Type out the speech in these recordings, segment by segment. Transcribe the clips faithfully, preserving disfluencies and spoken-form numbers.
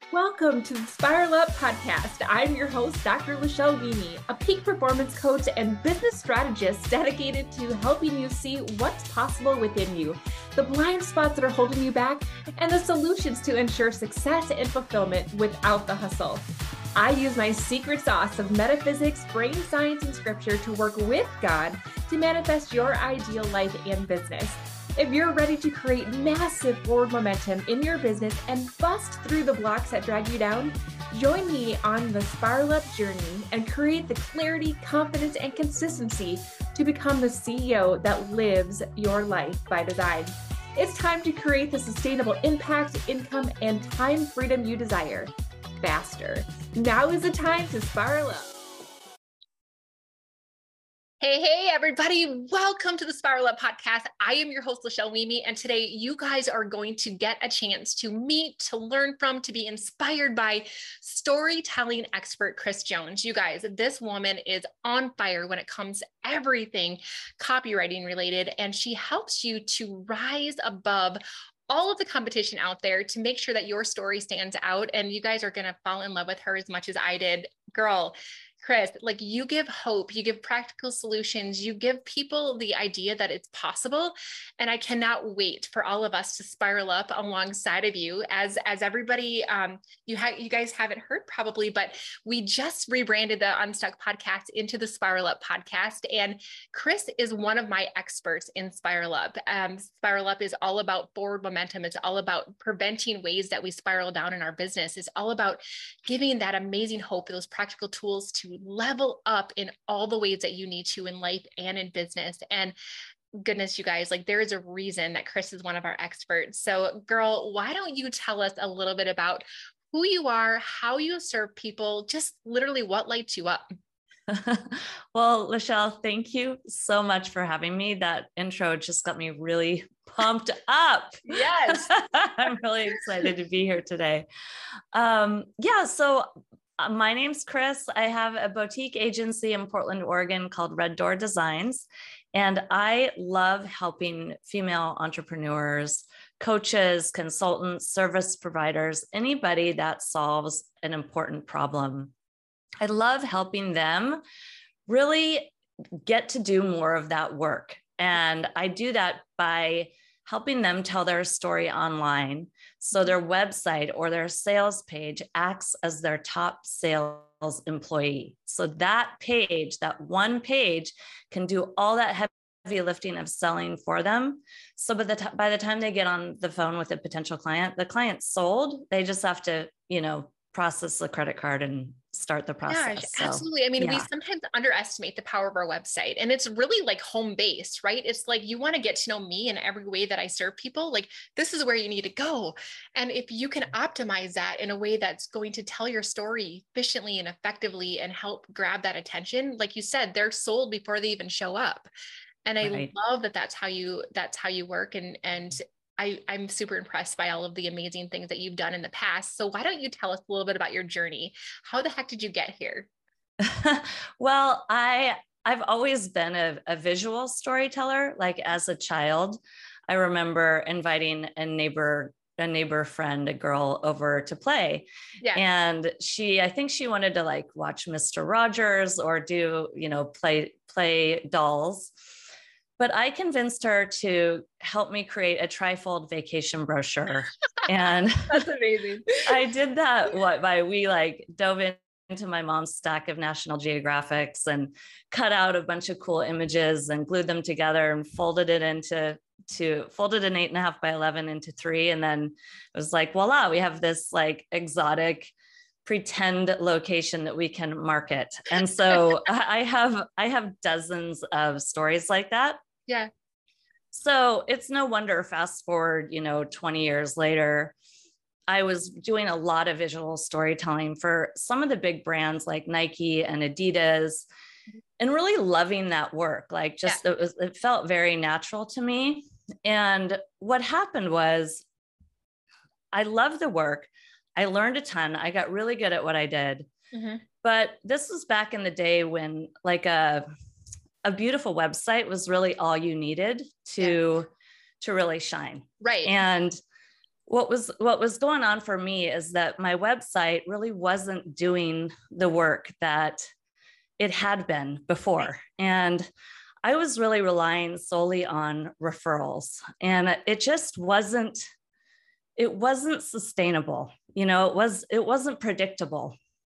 Welcome to the Spiral Up podcast. I'm your host, Doctor Lachelle Weemy, a peak performance coach and business strategist dedicated to helping you see what's possible within you, the blind spots that are holding you back, and the solutions to ensure success and fulfillment without the hustle. I use my secret sauce of metaphysics, brain science, and scripture to work with God to manifest your ideal life and business. If you're ready to create massive forward momentum in your business and bust through the blocks that drag you down, join me on the Spiral Up journey and create the clarity, confidence, and consistency to become the C E O that lives your life by design. It's time to create the sustainable impact, income, and time freedom you desire faster. Now is the time to spiral up. Hey, hey, everybody. Welcome to the Spiral Up podcast. I am your host, Lachelle Weemy, and today you guys are going to get a chance to meet, to learn from, to be inspired by storytelling expert Chris Jones. You guys, this woman is on fire when it comes to everything copywriting related, and she helps you to rise above all of the competition out there to make sure that your story stands out. And you guys are going to fall in love with her as much as I did. Girl, Chris, like you give hope, you give practical solutions, you give people the idea that it's possible. And I cannot wait for all of us to spiral up alongside of you as, as everybody, um, you have, you guys haven't heard probably, but we just rebranded the Unstuck podcast into the Spiral Up podcast. And Chris is one of my experts in Spiral Up. Um, Spiral Up is all about forward momentum. It's all about preventing ways that we spiral down in our business. It's all about giving that amazing hope, those practical tools to level up in all the ways that you need to in life and in business. And goodness, you guys, like there is a reason that Chris is one of our experts. So girl, why don't you tell us a little bit about who you are, how you serve people, just literally what lights you up? Well, Lachelle, thank you so much for having me. That intro just got me really pumped up. Yes. I'm really excited to be here today. Um, yeah, so my name's Chris. I have a boutique agency in Portland, Oregon called Red Door Designs. And I love helping female entrepreneurs, coaches, consultants, service providers, anybody that solves an important problem. I love helping them really get to do more of that work. And I do that by helping them tell their story online. So their website or their sales page acts as their top sales employee. So that page, that one page can do all that heavy lifting of selling for them. So by the, t- by the time they get on the phone with a potential client, the client's sold. They just have to, you know, process the credit card and start the process. Gosh, so, absolutely. I mean, yeah. we sometimes underestimate the power of our website, and it's really like home based, right? It's like, you want to get to know me in every way that I serve people. Like, this is where you need to go. And if you can optimize that in a way that's going to tell your story efficiently and effectively and help grab that attention, like you said, they're sold before they even show up. And I right. love that that's how you, that's how you work. And, and I, I'm super impressed by all of the amazing things that you've done in the past. So why don't you tell us a little bit about your journey? How the heck did you get here? Well, I, I've always been a, a visual storyteller. Like as a child, I remember inviting a neighbor, a neighbor friend, a girl over to play. Yeah. And she, I think she wanted to like watch Mister Rogers or do, you know, play, play dolls. But I convinced her to help me create a trifold vacation brochure. And that's amazing. I did that. What by we like dove in, into my mom's stack of National Geographics and cut out a bunch of cool images and glued them together and folded it into to folded an eight and a half by eleven into three. And then it was like, voila, we have this like exotic pretend location that we can market. And so I have, I have dozens of stories like that. Yeah. So it's no wonder, fast forward, you know, twenty years later, I was doing a lot of visual storytelling for some of the big brands like Nike and Adidas, and really loving that work. Like just, yeah. it was, it felt very natural to me. And what happened was I loved the work. I learned a ton. I got really good at what I did. Mm-hmm. But this was back in the day when like a, a beautiful website was really all you needed to, yeah. to really shine. Right. And what was what was going on for me is that my website really wasn't doing the work that it had been before. And I was really relying solely on referrals, and it just wasn't, it wasn't sustainable. You know, it was, it wasn't predictable.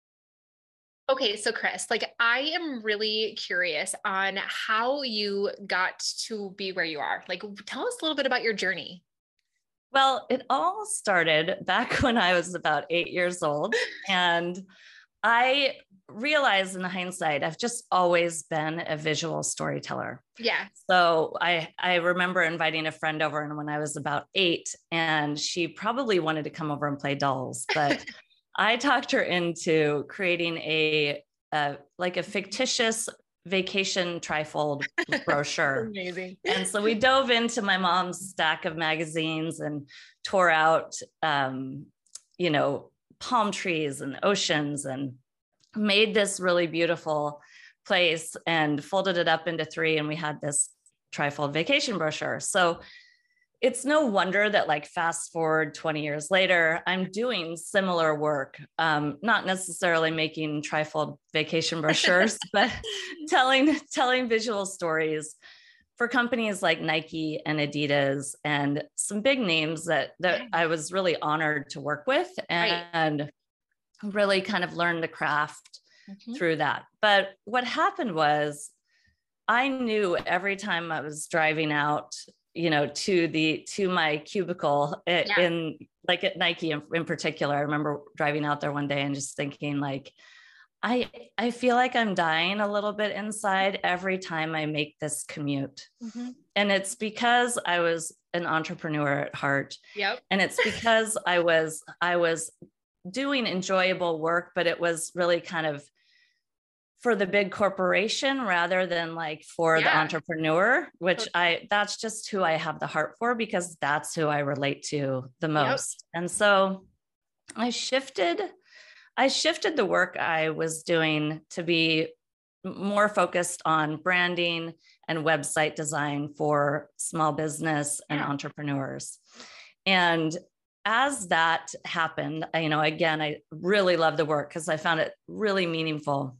Okay, so Chris, like I am really curious on how you got to be where you are. Like, tell us a little bit about your journey. Well, it all started back when I was about eight years old. And I realized in hindsight, I've just always been a visual storyteller. Yeah. So I, I remember inviting a friend over, and when I was about eight, and she probably wanted to come over and play dolls, but I talked her into creating a, a like a fictitious vacation trifold brochure. Amazing. And so we dove into my mom's stack of magazines and tore out, um, you know, palm trees and oceans, and made this really beautiful place and folded it up into three. And we had this trifold vacation brochure. So it's no wonder that, like, fast forward twenty years later, I'm doing similar work, um, not necessarily making trifold vacation brochures, but telling, telling visual stories for companies like Nike and Adidas and some big names that, that I was really honored to work with, and, Right. and really kind of learn the craft Mm-hmm. through that. But what happened was, I knew every time I was driving out, you know, to the, to my cubicle in, Yeah. in like at Nike in, in particular, I remember driving out there one day and just thinking, like, I, I feel like I'm dying a little bit inside every time I make this commute. Mm-hmm. And it's because I was an entrepreneur at heart. Yep. And it's because I was, I was doing enjoyable work, but it was really kind of for the big corporation rather than like for Yeah. the entrepreneur, which Totally. I, that's just who I have the heart for, because that's who I relate to the most. Yep. And so I shifted, I shifted the work I was doing to be more focused on branding and website design for small business and Yeah. entrepreneurs. And as that happened, I, you know, again, I really love the work because I found it really meaningful.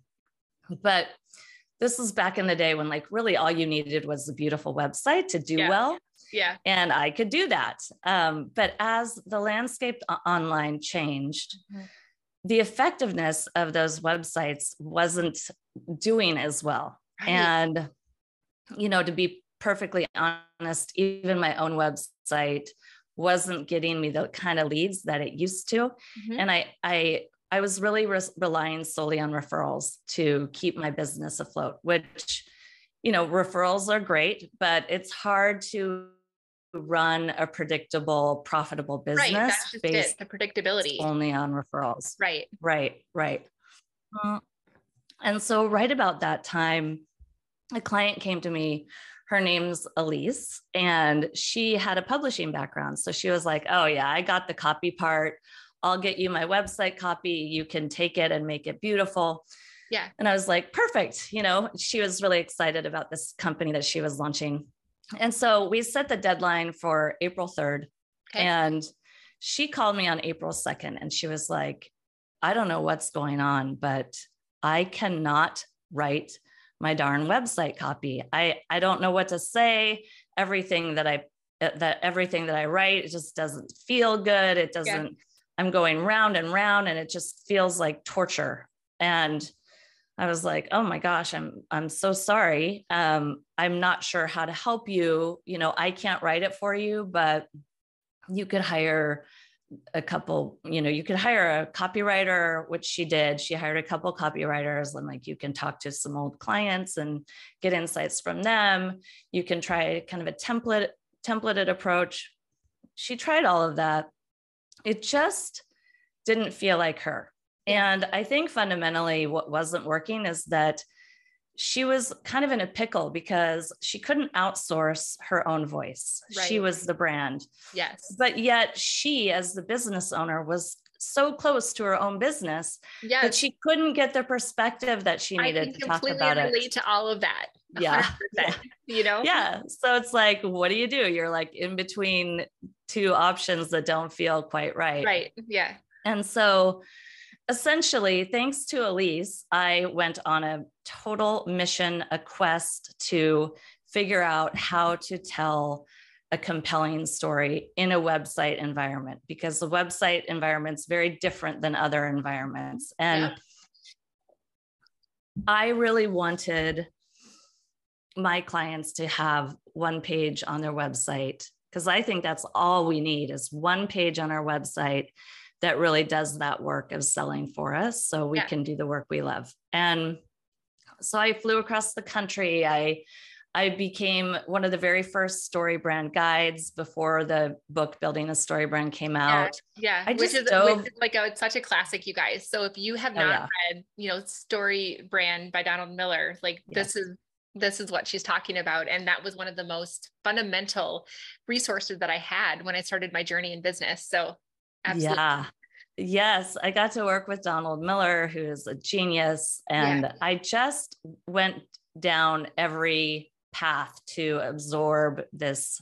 But this was back in the day when, like, really all you needed was a beautiful website to do Yeah. well. Yeah. And I could do that. Um, but as the landscape online changed, mm-hmm. the effectiveness of those websites wasn't doing as well. Right. And, you know, to be perfectly honest, even my own website wasn't getting me the kind of leads that it used to. Mm-hmm. And I, I, I was really re- relying solely on referrals to keep my business afloat, which, you know, referrals are great, but it's hard to run a predictable, profitable business. Right. That's just based it, the predictability. Only on referrals. Right. Right. Right. Uh, and so right about that time, a client came to me. Her name's Elise, and she had a publishing background. So she was like, oh yeah, I got the copy part. I'll get you my website copy. You can take it and make it beautiful. Yeah. And I was like, perfect. You know, she was really excited about this company that she was launching. And so we set the deadline for April third. Okay. And she called me on April second, and she was like, I don't know what's going on, but I cannot write my darn website copy. I, I don't know what to say. Everything that I, that everything that I write, it just doesn't feel good. It doesn't, yeah. I'm going round and round, and it just feels like torture. And I was like, oh my gosh, I'm, I'm so sorry. Um, I'm not sure how to help you. You know, I can't write it for you, but you could hire a couple, you know, you could hire a copywriter, which she did. She hired a couple copywriters, and like, you can talk to some old clients and get insights from them. You can try kind of a template, templated approach. She tried all of that. It just didn't feel like her. And I think fundamentally what wasn't working is that she was kind of in a pickle because she couldn't outsource her own voice. Right. She was the brand. Yes. But yet she, as the business owner, was so close to her own business yes. that she couldn't get the perspective that she needed to talk about it. I can completely relate to all of that. Yeah. one hundred percent, you know? Yeah. So it's like, what do you do? You're like in between two options that don't feel quite right. Right. Yeah. And so essentially, thanks to Elise, I went on a total mission, a quest to figure out how to tell a compelling story in a website environment, because the website environment is very different than other environments. And yeah. I really wanted my clients to have one page on their website, because I think that's all we need is one page on our website that really does that work of selling for us, so we yeah. can do the work we love. And so I flew across the country. I I became one of the very first story brand guides before the book Building a Story Brand came out. Yeah, yeah. I which just is, dove... which is like a, it's such a classic, you guys. So if you have not oh, yeah. read, you know, Story Brand by Donald Miller, like yes. this is this is what she's talking about. And that was one of the most fundamental resources that I had when I started my journey in business. So absolutely. Yeah. Yes, I got to work with Donald Miller, who's a genius. And yeah. I just went down every path to absorb this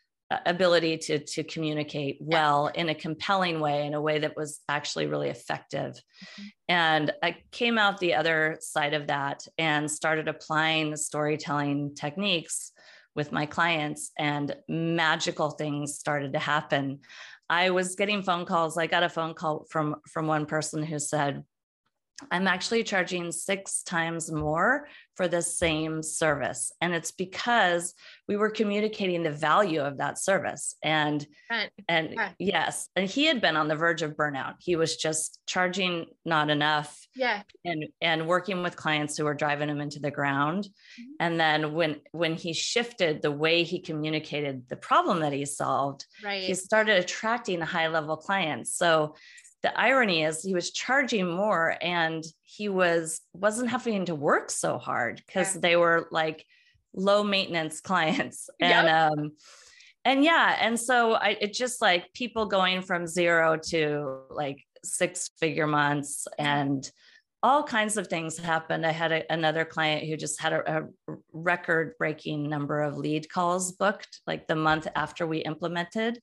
ability to, to communicate well yeah. in a compelling way, in a way that was actually really effective. Mm-hmm. And I came out the other side of that and started applying the storytelling techniques with my clients, and magical things started to happen. I was getting phone calls. I got a phone call from, from one person who said, I'm actually charging six times more for the same service. And it's because we were communicating the value of that service. And, right. and yeah. yes, and he had been on the verge of burnout. He was just charging not enough yeah. and, and working with clients who were driving him into the ground. Mm-hmm. And then when, when he shifted the way he communicated the problem that he solved, right. he started attracting high level clients. So the irony is he was charging more and he was, wasn't having to work so hard because yeah. they were like low maintenance clients. And, yep. um, and yeah. And so I, it just like people going from zero to like six figure months, and all kinds of things happened. I had a, another client who just had a, a record breaking number of lead calls booked like the month after we implemented.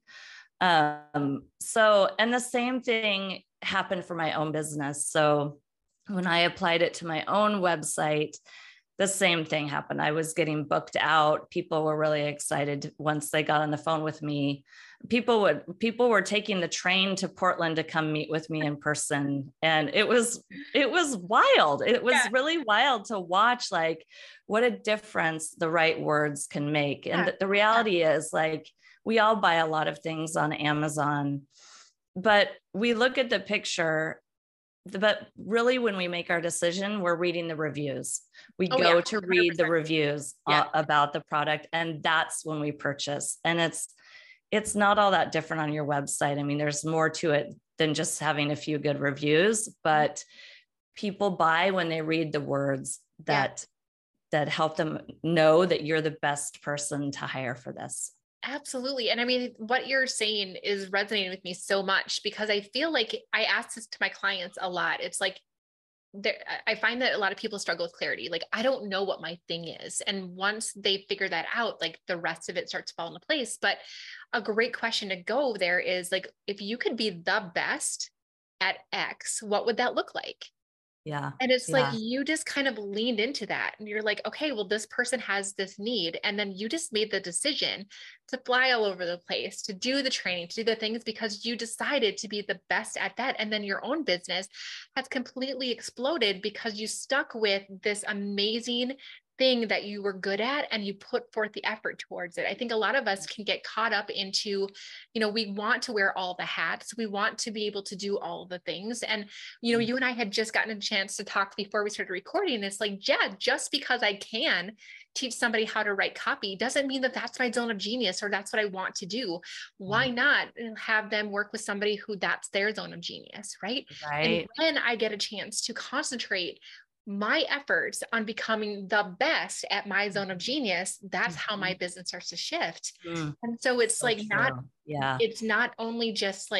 Um, so, and the same thing happened for my own business. So when I applied it to my own website, the same thing happened. I was getting booked out. People were really excited once they got on the phone with me. People would, people were taking the train to Portland to come meet with me in person. And it was, it was wild. It was yeah. really wild to watch, like what a difference the right words can make. And yeah. the, the reality yeah. is like, we all buy a lot of things on Amazon, but we look at the picture, but really when we make our decision, we're reading the reviews. We oh, go yeah. to read the reviews yeah. uh, about the product, and that's when we purchase. And it's, it's not all that different on your website. I mean, there's more to it than just having a few good reviews, but people buy when they read the words that, yeah. that help them know that you're the best person to hire for this. Absolutely. And I mean, what you're saying is resonating with me so much, because I feel like I ask this to my clients a lot. It's like, there, I find that a lot of people struggle with clarity. Like, I don't know what my thing is. And once they figure that out, like the rest of it starts to fall into place. But a great question to go there is like, if you could be the best at X, what would that look like? Yeah. And it's yeah. like, you just kind of leaned into that and you're like, okay, well, this person has this need. And then you just made the decision to fly all over the place, to do the training, to do the things because you decided to be the best at that. And then your own business has completely exploded because you stuck with this amazing thing that you were good at and you put forth the effort towards it. I think a lot of us can get caught up into, you know, we want to wear all the hats. We want to be able to do all the things. And, you know, you and I had just gotten a chance to talk before we started recording. It's like, yeah, just because I can teach somebody how to write copy doesn't mean that that's my zone of genius or that's what I want to do. Why not have them work with somebody who that's their zone of genius, right? Right. And when I get a chance to concentrate my efforts on becoming the best at my zone of genius, that's mm-hmm. how my business starts to shift. Mm. And so it's so like true. not, yeah, it's not only just like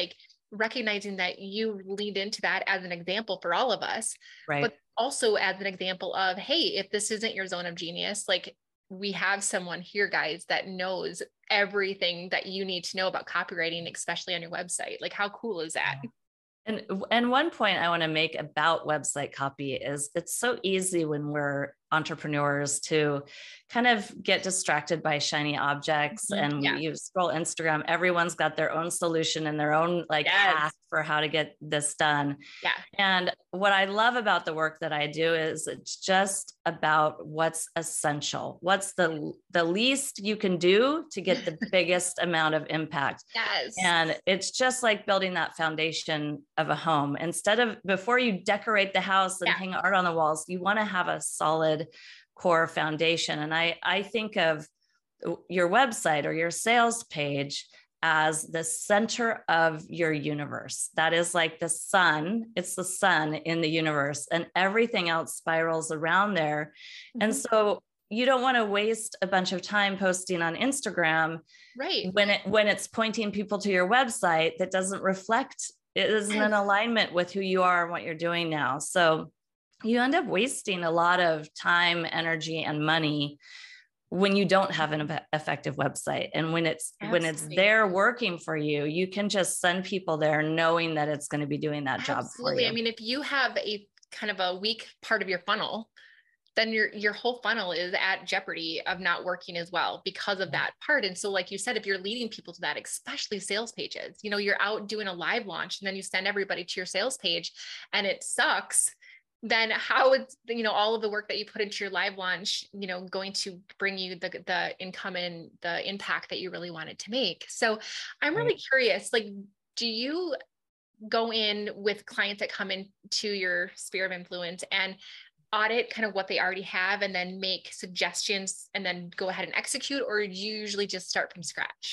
recognizing that you leaned into that as an example for all of us, Right. but also as an example of, hey, if this isn't your zone of genius, like we have someone here, guys, that knows everything that you need to know about copywriting, especially on your website. Like, how cool is that? And, and one point I want to make about website copy is it's so easy when we're entrepreneurs to kind of get distracted by shiny objects. Mm-hmm. And Yeah. you scroll Instagram, everyone's got their own solution and their own like Yes. hack for how to get this done. Yeah. And what I love about the work that I do is it's just about what's essential. What's the, the least you can do to get the biggest amount of impact. Yes. And it's just like building that foundation of a home. Instead of before you decorate the house and Yeah. hang art on the walls, you want to have a solid core foundation. And I, I think of your website or your sales page as the center of your universe. That is like the sun. It's the sun in the universe, and everything else spirals around there. Mm-hmm. And so you don't want to waste a bunch of time posting on Instagram, right? When it when it's pointing people to your website that doesn't reflect, it isn't in alignment with who you are and what you're doing now. So you end up wasting a lot of time, energy, and money when you don't have an effective website. And when it's Absolutely. when it's there working for you, you can just send people there knowing that it's going to be doing that Absolutely. job for you. I mean, if you have a kind of a weak part of your funnel, then your, your whole funnel is at jeopardy of not working as well because of that part. And so, like you said, if you're leading people to that, especially sales pages, you know, you're out doing a live launch and then you send everybody to your sales page and it sucks, then how is, you know, all of the work that you put into your live launch, you know, going to bring you the, the income and the impact that you really wanted to make? So I'm really right. curious, like, do you go in with clients that come into your sphere of influence and audit kind of what they already have and then make suggestions and then go ahead and execute, or do you usually just start from scratch?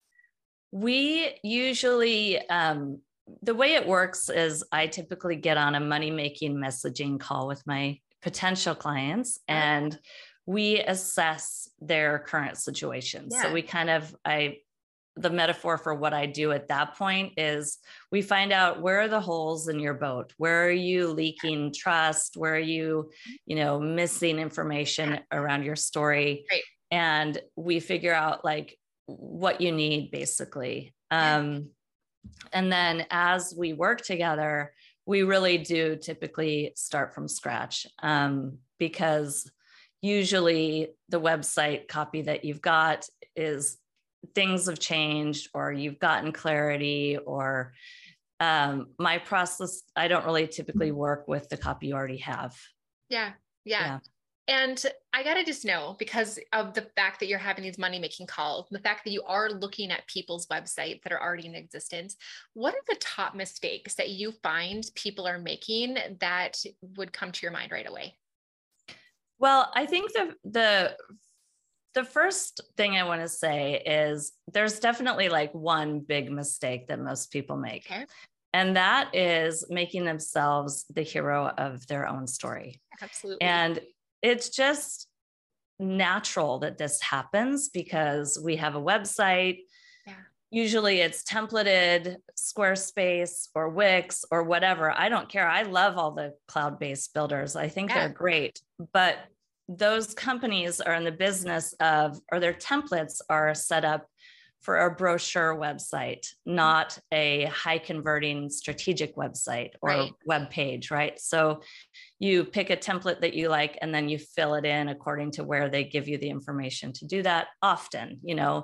We usually, um, the way it works is I typically get on a money-making messaging call with my potential clients and we assess their current situation. Yeah. So we kind of, I, the metaphor for what I do at that point is we find out where are the holes in your boat? Where are you leaking trust? Where are you, you know, missing information around your story? Right. And we figure out like what you need basically. Um, and then as we work together, we really do typically start from scratch um, because usually the website copy that you've got is things have changed or you've gotten clarity or um, my process, I don't really typically work with the copy you already have. Yeah. Yeah. yeah. And I got to just know, because of the fact that you're having these money-making calls, the fact that you are looking at people's websites that are already in existence, what are the top mistakes that you find people are making that would come to your mind right away? Well, I think the, the, the first thing I want to say is there's definitely like one big mistake that most people make. Okay. And that is making themselves the hero of their own story. Absolutely. And it's just natural that this happens because we have a website. Yeah. Usually it's templated, Squarespace or Wix or whatever. I don't care. I love all the cloud-based builders. I think yeah. they're great, but those companies are in the business of, or their templates are set up for a brochure website, not a high converting strategic website or right. web page, right? So you pick a template that you like, and then you fill it in according to where they give you the information to do that often, you know?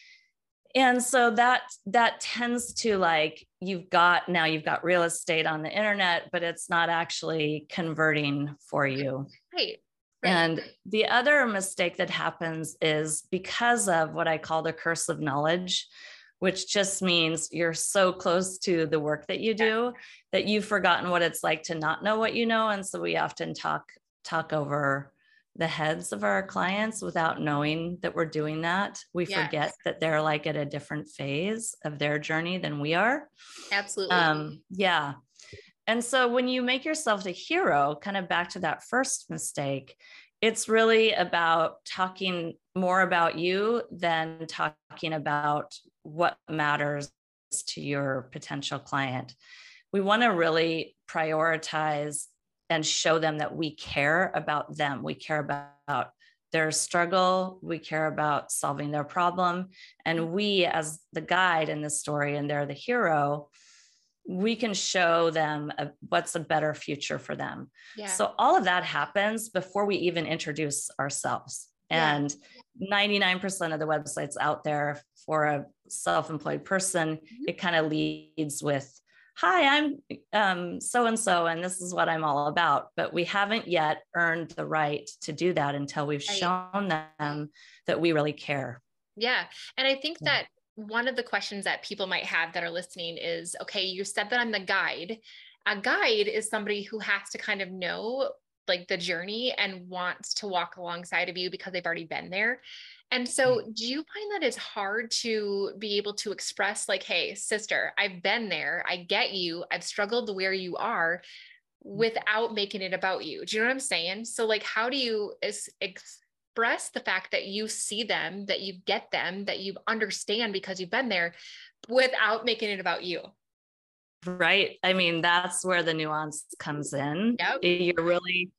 And so that, that tends to like, you've got, now you've got real estate on the internet, but it's not actually converting for you. Right. Right. And the other mistake that happens is because of what I call the curse of knowledge, which just means you're so close to the work that you do that you've forgotten what it's like to not know what you know. And so we often talk, talk over the heads of our clients without knowing that we're doing that. We yes. forget that they're like at a different phase of their journey than we are. Absolutely. Um, yeah. And so when you make yourself the hero, kind of back to that first mistake, it's really about talking more about you than talking about what matters to your potential client. We want to really prioritize and show them that we care about them. We care about their struggle. We care about solving their problem. And we, as the guide in the story, and they're the hero, we can show them a, what's a better future for them. Yeah. So all of that happens before we even introduce ourselves. Yeah. And ninety-nine percent of the websites out there for a self-employed person, mm-hmm. it kind of leads with, hi, I'm um, so-and-so, and this is what I'm all about. But we haven't yet earned the right to do that until we've right. shown them that we really care. Yeah. And I think yeah. that one of the questions that people might have that are listening is, okay, you said that I'm the guide. A guide is somebody who has to kind of know like the journey and wants to walk alongside of you because they've already been there. And so do you find that it's hard to be able to express like, hey, sister, I've been there. I get you. I've struggled to where you are without making it about you. Do you know what I'm saying? So like, how do you ex- express the fact that you see them, that you get them, that you understand because you've been there without making it about you? Right. I mean, that's where the nuance comes in. Yep. You're really,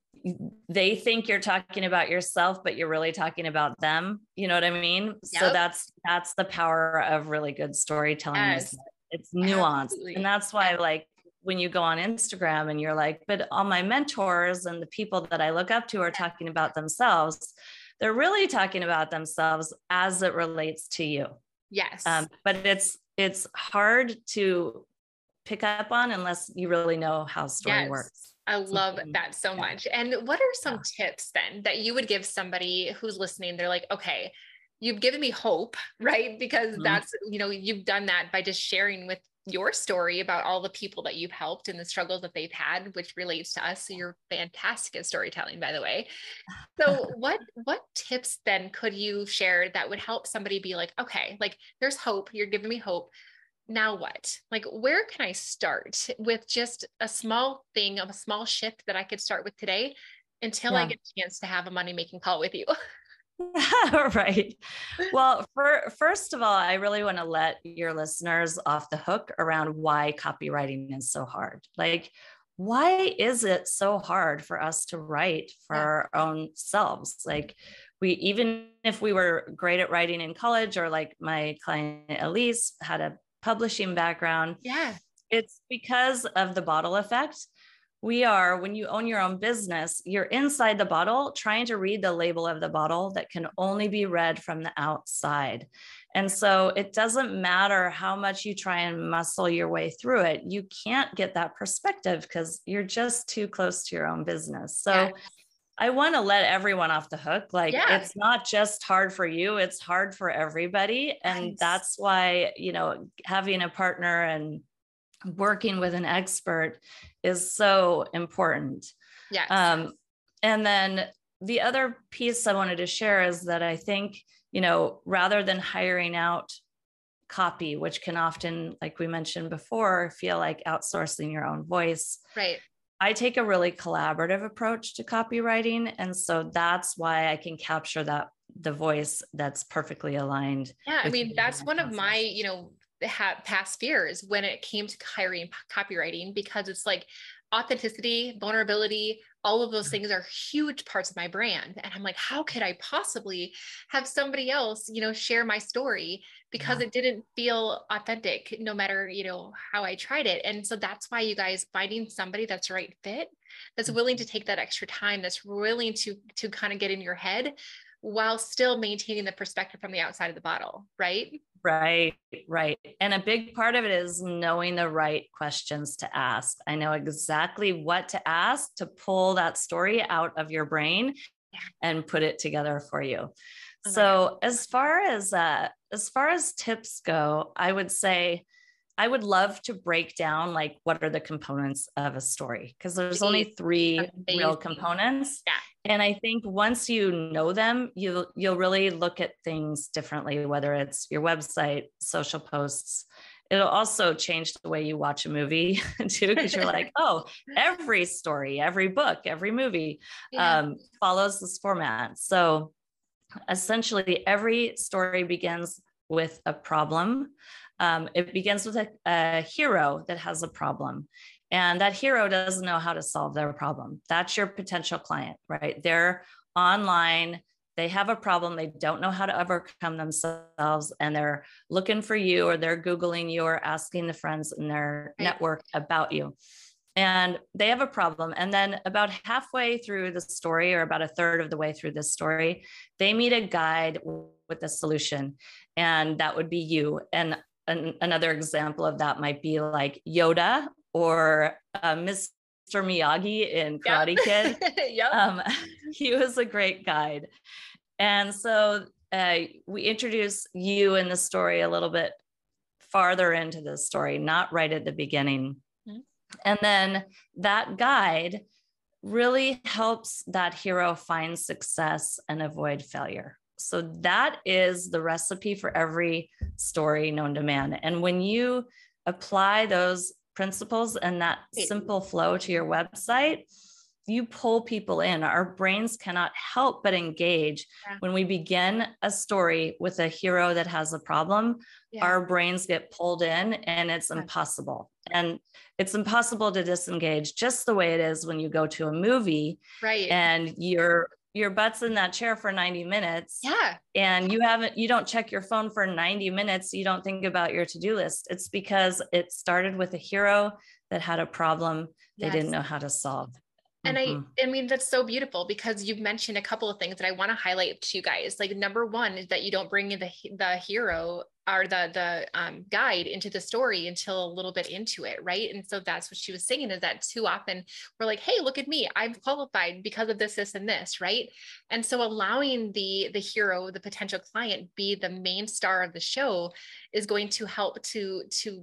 they think you're talking about yourself, but you're really talking about them. You know what I mean? Yep. So that's, that's the power of really good storytelling. Yes. It's nuanced. Absolutely. And that's why, like, when you go on Instagram and you're like, but all my mentors and the people that I look up to are talking about themselves, they're really talking about themselves as it relates to you. Yes. Um, but it's, it's hard to pick up on unless you really know how story yes. works. I love that so yeah. much. And what are some yeah. tips then that you would give somebody who's listening? They're like, okay, you've given me hope, right? Because mm-hmm. that's, you know, you've done that by just sharing with your story about all the people that you've helped and the struggles that they've had, which relates to us. So you're fantastic at storytelling, by the way. So what, what tips then could you share that would help somebody be like, okay, like there's hope, you're giving me hope. Now what? Like, where can I start with just a small thing of a small shift that I could start with today until yeah. I get a chance to have a money-making call with you? Right. Well, for, first of all, I really want to let your listeners off the hook around why copywriting is so hard. Like, why is it so hard for us to write for yeah. our own selves? Like, we, even if we were great at writing in college, or like my client Elise had a publishing background. Yeah. It's because of the bottle effect. We are, when you own your own business, you're inside the bottle trying to read the label of the bottle that can only be read from the outside. And so it doesn't matter how much you try and muscle your way through it. You can't get that perspective because you're just too close to your own business. So yeah. I want to let everyone off the hook. Like yeah. it's not just hard for you, it's hard for everybody. And nice. That's why, you know, having a partner and working with an expert is so important. Yes. Um, and then the other piece I wanted to share is that I think, you know, rather than hiring out copy, which can often, like we mentioned before, feel like outsourcing your own voice. Right. I take a really collaborative approach to copywriting. And so that's why I can capture that, the voice that's perfectly aligned. Yeah. I mean, that's one process. Of my, you know, past fears when it came to hiring copywriting, because it's like authenticity, vulnerability, all of those things are huge parts of my brand. And I'm like, how could I possibly have somebody else, you know, share my story, because yeah. it didn't feel authentic no matter, you know, how I tried it. And so that's why you guys finding somebody that's the right fit, that's willing to take that extra time, that's willing to, to kind of get in your head while still maintaining the perspective from the outside of the bottle. Right. Right, right. And a big part of it is knowing the right questions to ask. I know exactly what to ask to pull that story out of your brain and put it together for you. Oh so as far as, uh, as far as tips go, I would say, I would love to break down, like, what are the components of a story? Because there's only three Amazing. Real components. Yeah. And I think once you know them, you'll, you'll really look at things differently, whether it's your website, social posts. It'll also change the way you watch a movie too, because you're like, oh, every story, every book, every movie yeah. um, follows this format. So essentially every story begins with a problem. Um, it begins with a, a hero that has a problem. And that hero doesn't know how to solve their problem. That's your potential client, right? They're online, they have a problem, they don't know how to overcome themselves, and they're looking for you, or they're Googling you, or asking the friends in their Right. network about you. And they have a problem. And then about halfway through the story, or about a third of the way through this story, they meet a guide with a solution. And that would be you. And an, another example of that might be like Yoda, or uh, Mister Miyagi in Karate Yep. Kid. Yep. Um, he was a great guide. And so uh, we introduce you in the story a little bit farther into the story, not right at the beginning. Mm-hmm. And then that guide really helps that hero find success and avoid failure. So that is the recipe for every story known to man. And when you apply those principles and that simple flow to your website, you pull people in. Our brains cannot help but engage. Yeah. When we begin a story with a hero that has a problem, yeah. our brains get pulled in, and it's yeah. impossible. And it's impossible to disengage, just the way it is when you go to a movie, right? And you're your butt's in that chair for ninety minutes. Yeah. And you haven't, you don't check your phone for ninety minutes. You don't think about your to-do list. It's because it started with a hero that had a problem they yes. didn't know how to solve. And mm-hmm. I, I mean, that's so beautiful, because you've mentioned a couple of things that I want to highlight to you guys. Like, number one is that you don't bring in the, the hero or the, the um, guide into the story until a little bit into it. Right. And so that's what she was saying, is that too often we're like, hey, look at me, I've qualified because of this, this, and this. Right. And so allowing the, the hero, the potential client, be the main star of the show is going to help to, to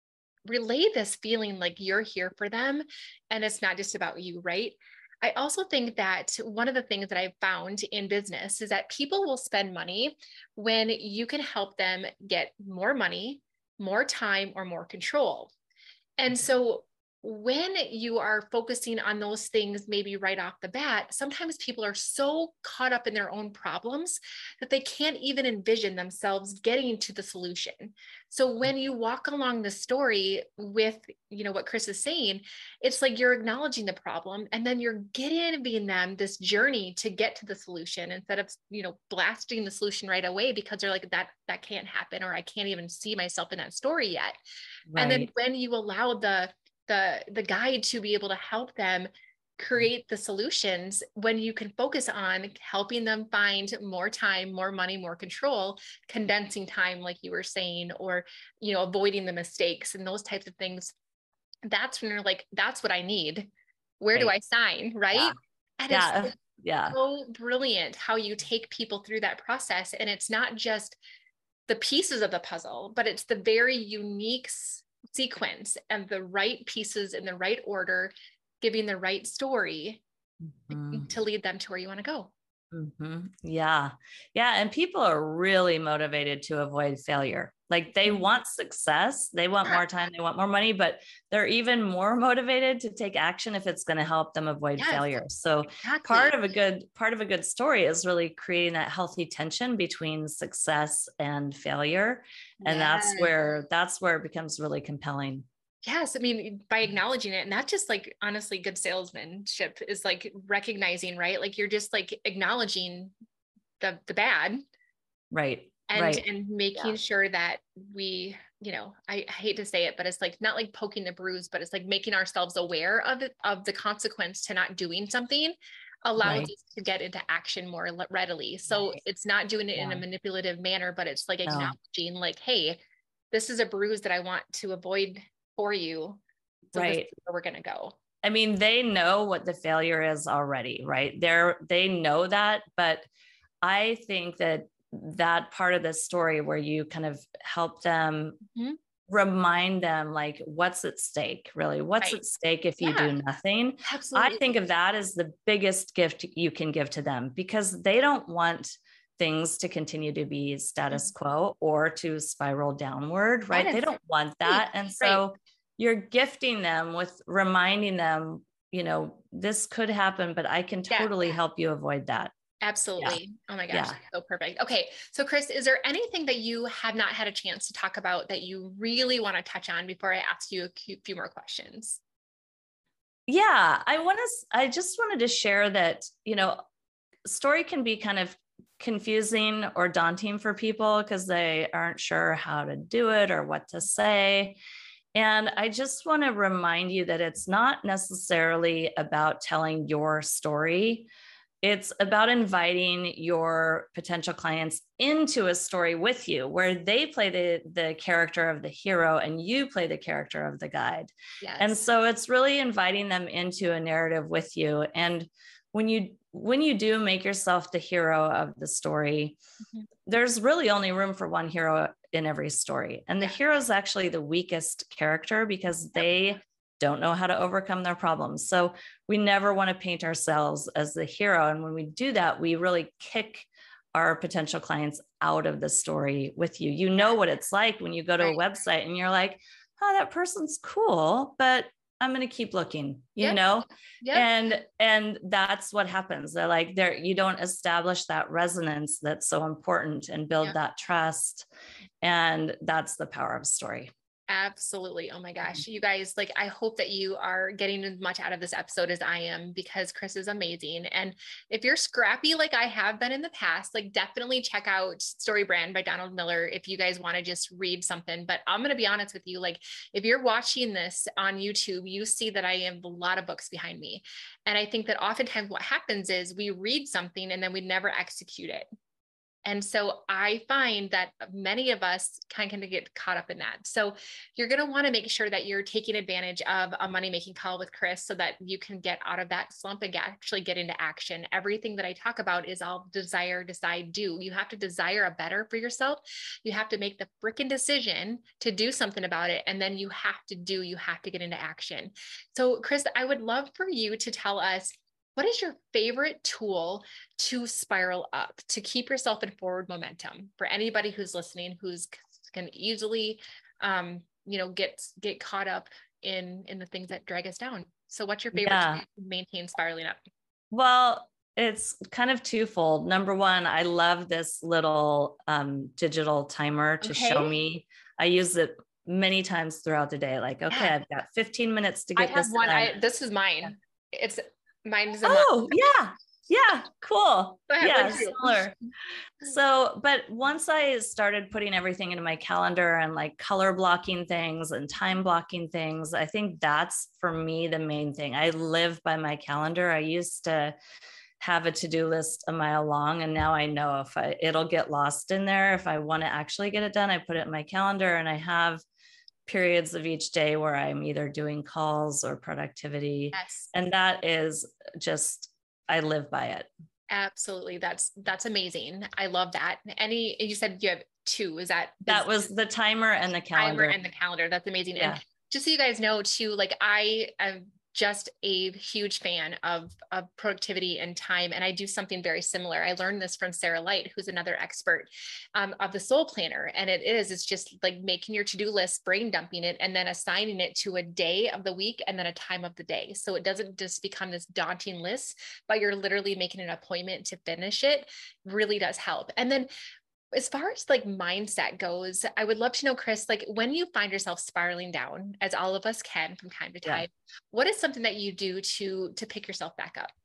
relay this feeling like you're here for them, and it's not just about you, right? I also think that one of the things that I've found in business is that people will spend money when you can help them get more money, more time, or more control. And so when you are focusing on those things, maybe right off the bat, sometimes people are so caught up in their own problems that they can't even envision themselves getting to the solution. So when you walk along the story with, you know, what Chris is saying, it's like you're acknowledging the problem, and then you're giving them this journey to get to the solution, instead of, you know, blasting the solution right away because they're like, that, that can't happen, or I can't even see myself in that story yet. Right. And then when you allow the the the guide to be able to help them create the solutions, when you can focus on helping them find more time, more money, more control, condensing time, like you were saying, or, you know, avoiding the mistakes and those types of things, that's when you're like, that's what I need. Where right. do I sign? Right. Yeah. And yeah. it's yeah. so brilliant how you take people through that process. And it's not just the pieces of the puzzle, but it's the very unique sequence and the right pieces in the right order, giving the right story mm-hmm. to lead them to where you want to go. Mm-hmm. Yeah. Yeah. And people are really motivated to avoid failure. Like, they want success, they want more time, they want more money, but they're even more motivated to take action if it's going to help them avoid yes, failure. So exactly. part of a good, part of a good story is really creating that healthy tension between success and failure. And yes. that's where, that's where it becomes really compelling. Yes. I mean, by acknowledging it, and not just like, honestly, good salesmanship is like recognizing, right? Like, you're just like acknowledging the, the bad. Right. And, right. and making yeah. sure that we, you know, I, I hate to say it, but it's like, not like poking the bruise, but it's like making ourselves aware of it, of the consequence to not doing something allows right. us to get into action more readily. So right. it's not doing it yeah. in a manipulative manner, but it's like acknowledging no. like, hey, this is a bruise that I want to avoid for you. So right. this is where we're going to go. I mean, they know what the failure is already, right? They're, they know that, but I think that that part of the story where you kind of help them mm-hmm. remind them, like, what's at stake, really, what's right. at stake if you yeah. do nothing. Absolutely. I think of that as the biggest gift you can give to them, because they don't want things to continue to be status quo or to spiral downward, right? They don't want that. And so right. you're gifting them with reminding them, you know, this could happen, but I can totally yeah. help you avoid that. Absolutely. Yeah. Oh my gosh. Yeah. So perfect. Okay. So Chris, is there anything that you have not had a chance to talk about that you really want to touch on before I ask you a few more questions? Yeah, I want to, I just wanted to share that, you know, story can be kind of confusing or daunting for people because they aren't sure how to do it or what to say. And I just want to remind you that it's not necessarily about telling your story. It's about inviting your potential clients into a story with you where they play the, the character of the hero and you play the character of the guide. Yes. And so it's really inviting them into a narrative with you. And when you when you do make yourself the hero of the story, mm-hmm. there's really only room for one hero in every story. And the yeah. hero is actually the weakest character because they don't know how to overcome their problems. So we never want to paint ourselves as the hero. And when we do that, we really kick our potential clients out of the story with you. You know what it's like when you go to right. a website and you're like, oh, that person's cool, but I'm going to keep looking, you yep. know? Yep. And, and that's what happens. They're like, there, you don't establish that resonance that's so important and build yep. that trust. And that's the power of story. Absolutely. Oh my gosh. You guys, like, I hope that you are getting as much out of this episode as I am, because Chris is amazing. And if you're scrappy, like I have been in the past, like definitely check out Story Brand by Donald Miller if you guys want to just read something. But I'm going to be honest with you, like if you're watching this on YouTube, you see that I have a lot of books behind me. And I think that oftentimes what happens is we read something and then we never execute it. And so I find that many of us kind of get caught up in that. So you're going to want to make sure that you're taking advantage of a money-making call with Chris so that you can get out of that slump and get, actually get into action. Everything that I talk about is all desire, decide, do. You have to desire a better for yourself. You have to make the freaking decision to do something about it. And then you have to do, you have to get into action. So Chris, I would love for you to tell us, what is your favorite tool to spiral up, to keep yourself in forward momentum for anybody who's listening, who's can easily, um, you know, get, get caught up in, in the things that drag us down. So what's your favorite yeah. tool to maintain spiraling up? Well, it's kind of twofold. Number one, I love this little um, digital timer to okay. show me. I use it many times throughout the day. Like, okay, yeah. I've got fifteen minutes to get I have this one. done. I, this is mine. Yeah. It's Mine is a oh yeah yeah cool yeah like similar. So but once I started putting everything into my calendar and like color blocking things and time blocking things, I think that's for me the main thing. I live by my calendar. I used to have a to-do list a mile long, and now I know if I it'll get lost in there. If I want to actually get it done, I put it in my calendar, and I have periods of each day where I'm either doing calls or productivity. Yes. And that is just, I live by it. Absolutely. That's, that's amazing. I love that. Any, you said you have two, is that? That was the timer and the calendar. Timer and the calendar. That's amazing. Yeah. And just so you guys know too, like I am just a huge fan of, of productivity and time. And I do something very similar. I learned this from Sarah Light, who's another expert um, of the Soul Planner. And it is, it's just like making your to-do list, brain dumping it, and then assigning it to a day of the week and then a time of the day. So it doesn't just become this daunting list, but you're literally making an appointment to finish it. Really does help. And then as far as like mindset goes, I would love to know, Chris, like when you find yourself spiraling down, as all of us can from time to time, yeah. what is something that you do to, to pick yourself back up?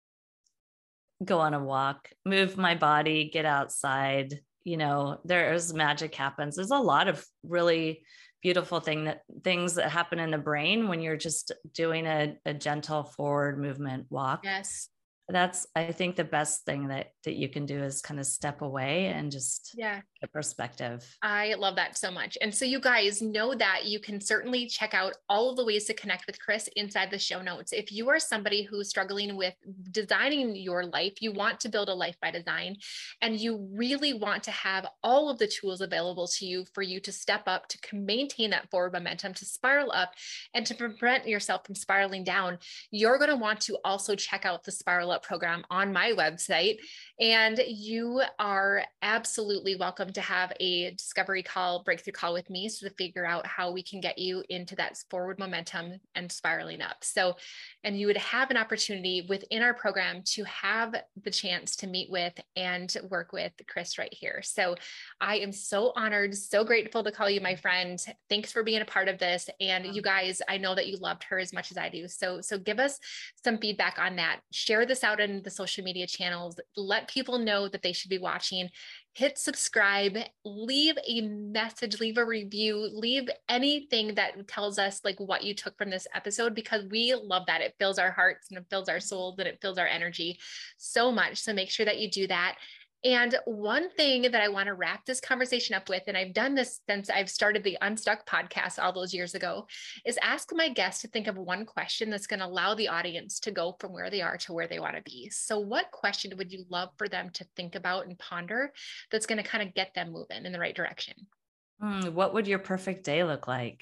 Go on a walk, move my body, get outside. You know, there's magic happens. There's a lot of really beautiful thing that things that happen in the brain when you're just doing a, a gentle forward movement walk. Yes. That's, I think the best thing that, that you can do is kind of step away and just yeah. get perspective. I love that so much. And so you guys know that you can certainly check out all of the ways to connect with Chris inside the show notes. If you are somebody who's struggling with designing your life, you want to build a life by design, and you really want to have all of the tools available to you for you to step up, to maintain that forward momentum, to spiral up, and to prevent yourself from spiraling down, you're going to want to also check out the Spiral Up Up program on my website. And you are absolutely welcome to have a discovery call, breakthrough call with me, so to figure out how we can get you into that forward momentum and spiraling up. So, and you would have an opportunity within our program to have the chance to meet with and work with Chris right here. So I am so honored, so grateful to call you my friend. Thanks for being a part of this. And you guys, I know that you loved her as much as I do. So, so give us some feedback on that. Share this out in the social media channels. Let people know that they should be watching. Hit subscribe, leave a message, leave a review, leave anything that tells us like what you took from this episode, because we love that. It fills our hearts and it fills our souls and it fills our energy so much. So make sure that you do that. And one thing that I want to wrap this conversation up with, and I've done this since I've started the Unstuck podcast all those years ago, is ask my guests to think of one question that's going to allow the audience to go from where they are to where they want to be. So what question would you love for them to think about and ponder that's going to kind of get them moving in the right direction? Mm, what would your perfect day look like?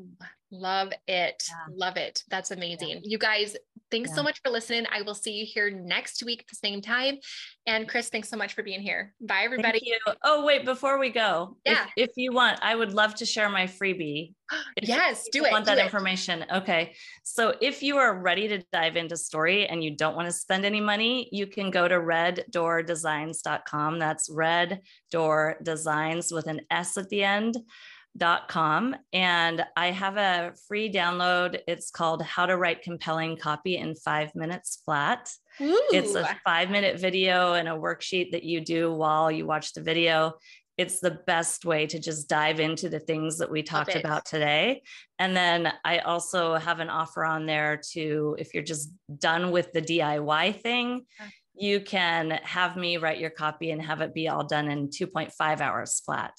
Love it. Yeah. Love it. That's amazing. Yeah. You guys, thanks yeah. so much for listening. I will see you here next week at the same time. And Chris, thanks so much for being here. Bye, everybody. Thank you. Oh, wait, before we go, yeah. if, if you want, I would love to share my freebie. Yes, do it. Want do that it. information. Okay. So if you are ready to dive into story and you don't want to spend any money, you can go to red door designs dot com. That's Red Door Designs with an S at the end. Dot com. And I have a free download. It's called How to Write Compelling Copy in Five Minutes Flat. Ooh. It's a five minute video and a worksheet that you do while you watch the video. It's the best way to just dive into the things that we talked about today. And then I also have an offer on there to, if you're just done with the D I Y thing, you can have me write your copy and have it be all done in two point five hours flat.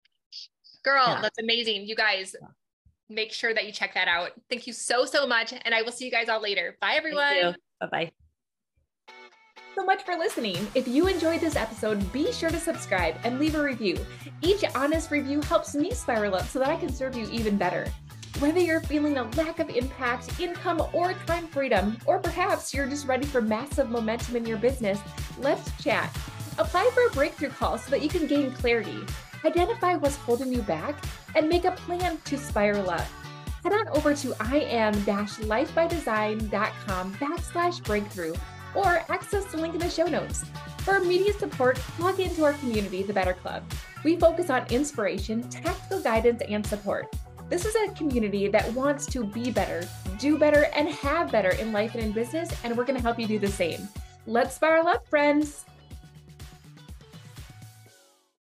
Girl, yeah. That's amazing. You guys, make sure that you check that out. Thank you so, so much. And I will see you guys all later. Bye, everyone. Bye-bye. So much for listening. If you enjoyed this episode, be sure to subscribe and leave a review. Each honest review helps me spiral up so that I can serve you even better. Whether you're feeling a lack of impact, income, or time freedom, or perhaps you're just ready for massive momentum in your business, let's chat. Apply for a breakthrough call so that you can gain clarity. Identify what's holding you back and make a plan to spiral up. Head on over to im-lifebydesign.com backslash breakthrough or access the link in the show notes. For immediate support, log into our community, the Better Club. We focus on inspiration, tactical guidance, and support. This is a community that wants to be better, do better, and have better in life and in business, and we're going to help you do the same. Let's spiral up, friends.